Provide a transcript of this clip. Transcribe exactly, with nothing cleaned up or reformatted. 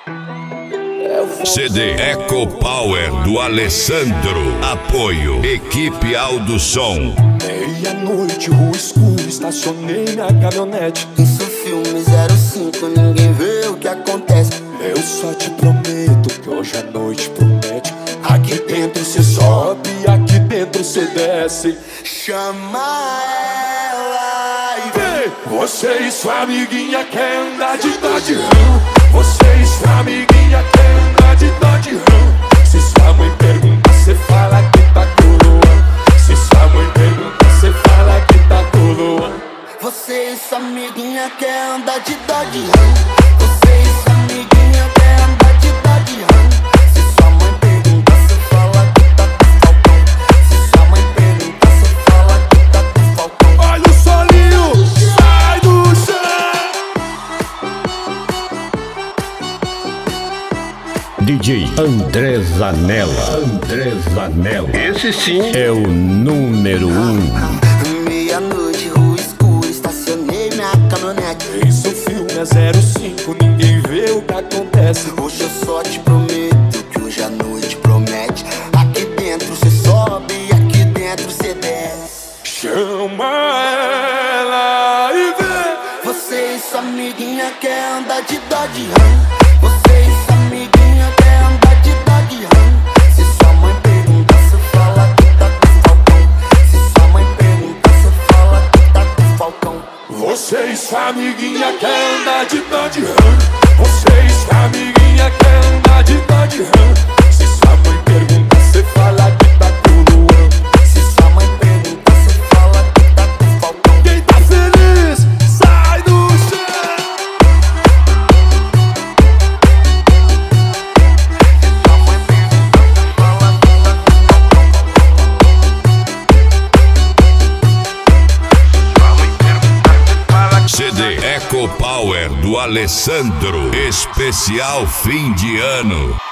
C D Eco Power do Alessandro. Apoio Equipe Aldo Som. Meia-noite, rua escura, estacionei minha caminhonete. Isso filme zero cinco, ninguém vê o que acontece. Eu só te prometo que hoje a noite promete. Aqui dentro cê sobe, aqui dentro cê desce. Chama ela e vem. Você e sua amiguinha quer andar de Dodge Ram. Você e sua amiguinha quer andar de Dodge Ram. Se sua mãe pergunta, cê fala que tá coroa. Se sua mãe pergunta, cê fala que tá coroa. Você e sua amiguinha quer andar de Dodge Ram. Você e sua amiguinha quer andar de Dodge Ram. Se sua mãe pergunta, cê fala que tá com falcão. Se sua mãe pergunta, cê fala que tá com falcão. Olha o solinho, sai do chão. D J André Zanella. André Zanella. Esse sim é o número um. Meia-noite, rua escura, estacionei minha caminhonete. Isso filme é zero cinco, ninguém vê o que acontece. Hoje eu só te prometo que hoje a noite promete. Aqui dentro cê sobe, aqui dentro cê desce. Chama ela e vem. Você e sua amiguinha quer andar de Dodge Ram. Você e sua amiguinha quer andar de Dodge Ram. Se sua mãe pergunta, cê fala que tá com falcão. Se sua mãe pergunta, cê fala que tá com falcão. Você e sua amiguinha quer andar de Dodge Ram. Você e sua amiguinha quer andar de Dodge Ram. Se sua mãe pergunta, cê fala que tá coroa. Se sua mãe pergunta, cê fala que tá com falcão. Quem tá feliz, sai do chão. C D Eco Power do Alessandro. Especial fim de ano.